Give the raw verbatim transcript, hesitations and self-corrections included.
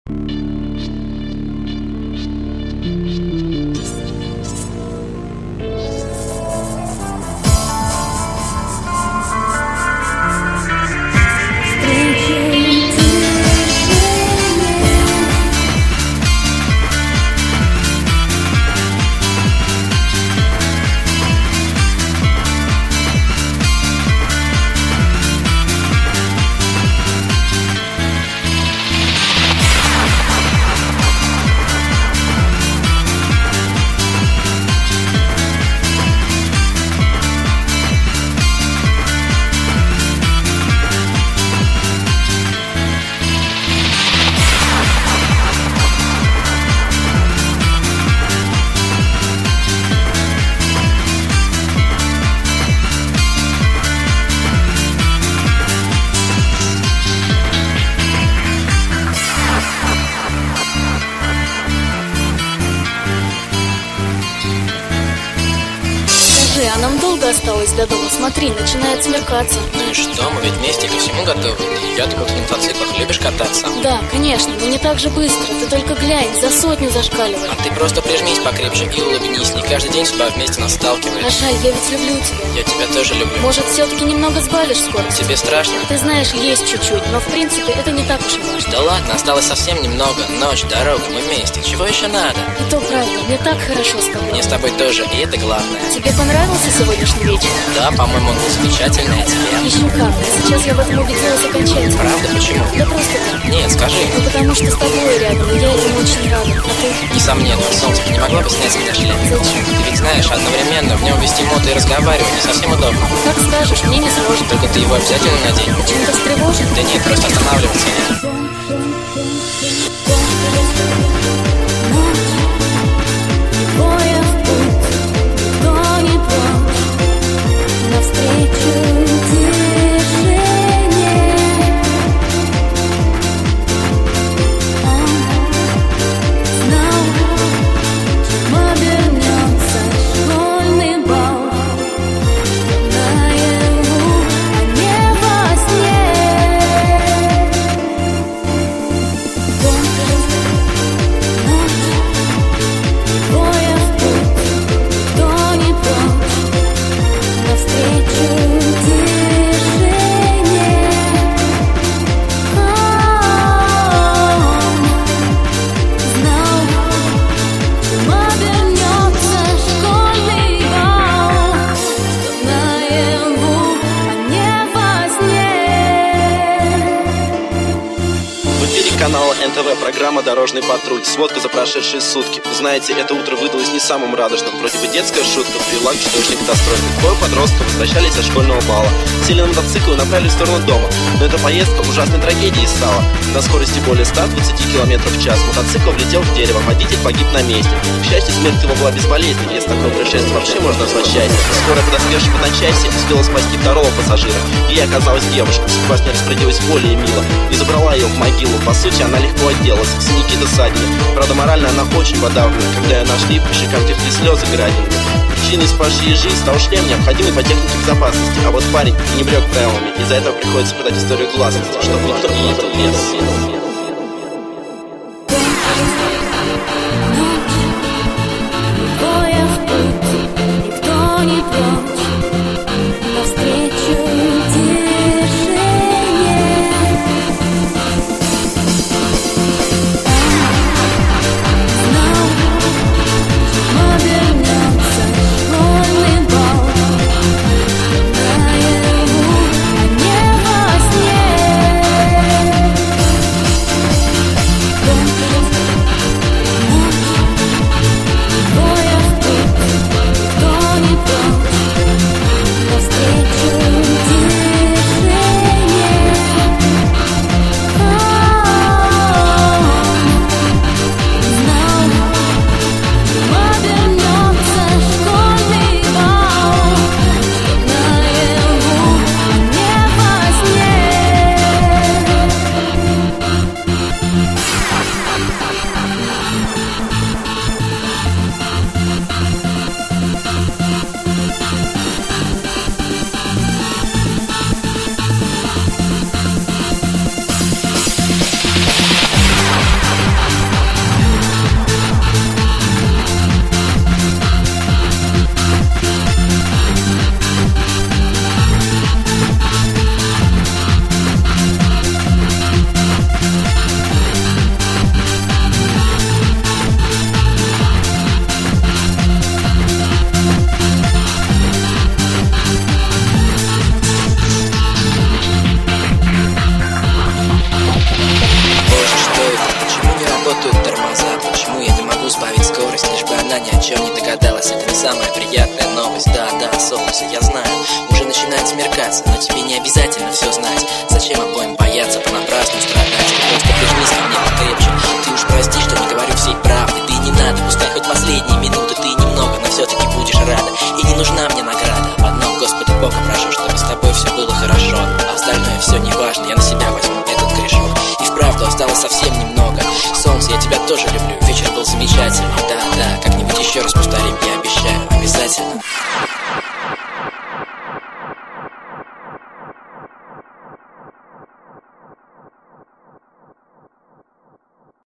А нам долго осталось до дома? Смотри, начинает смеркаться. Ну и что, мы ведь вместе ко всему готовы. Я думал, ты на мотоциклах любишь кататься. Да, конечно, но не так же быстро. Ты только глянь, за сотню зашкаливай. А ты просто прижмись покрепче и улыбнись. Не каждый день сюда вместе нас сталкиваем. А жаль, я ведь люблю тебя. Я тебя тоже люблю. Может, все-таки немного сбавишь скорость? Тебе страшно? Ты знаешь, есть чуть-чуть, но в принципе это не так уж и важно. Да ладно, осталось совсем немного. Ночь, дорога, мы вместе. Чего еще надо? И то правда, мне так хорошо с тобой. Мне с тобой тоже, и это главное. Тебе понравился сегодняшний вечер? Да, по-моему, он был замечательный, а тебе? Еще как. Сейчас я в этом убедилась окончательно. Правда? Почему? Да просто так. Нет, скажи. Ну потому что с тобой рядом, и я этому очень рада. А ты? Несомненно, солнце, не могла бы снять с меня шлем? Зачем? Ты ведь знаешь, одновременно в нем вести мото и разговаривать не совсем удобно. Как скажешь, мне не сложно. Только ты его обязательно надень. Чем-то встревожен? Да нет, просто останавливаться нет. Канала эн тэ вэ, программа «Дорожный патруль». Сводка за прошедшие сутки. Знаете, это утро выдалось не самым радужным. Вроде бы детская шутка привела к чудовищной катастрофе. Двое подростков возвращались со школьного бала. Сели на мотоцикл и направились в сторону дома. Но эта поездка ужасной трагедией стала. На скорости более ста двадцати километров в час мотоцикл влетел в дерево. Водитель погиб на месте. К счастью, смерть его была безболезненной. Если такое происшествие вообще можно назвать счастьем. Скорая, подоспевшая в одночасье, успела спасти второго пассажира. Ей оказалась девушка. Судьба с ней распорядилась более мило и забрала ее в могилу. По сути, она легко отделалась, синяки до ссадины. Правда, морально она очень подавлена. Когда ее нашли, по щекам текли слезы градинами. Причиной спасшей ей жизнь стал шлем, необходимый по технике безопасности. А вот парень не брёк правилами. Из-за этого приходится продать историю гласности, чтобы никто не ехал в лес. сбавить скорость, лишь бы она ни о чем не догадалась. Это не самая приятная новость. Да, да, солнце, я знаю, уже начинает смеркаться, но тебе не обязательно все знать. Зачем обоим бояться, понапрасну страдать? Ты просто прижмись ко мне покрепче. Ты уж прости, что не говорю всей правды. Ты не надо, пускай хоть последние минуты ты немного, но все-таки будешь рада. И не нужна мне награда. В одном, Господа Бога прошу, чтобы с тобой все было хорошо. А остальное все не важно, я на себя возьму этот грешок. И вправду осталось совсем немного. Солнце, я тебя тоже люблю, вечер был замечательный. Да, да,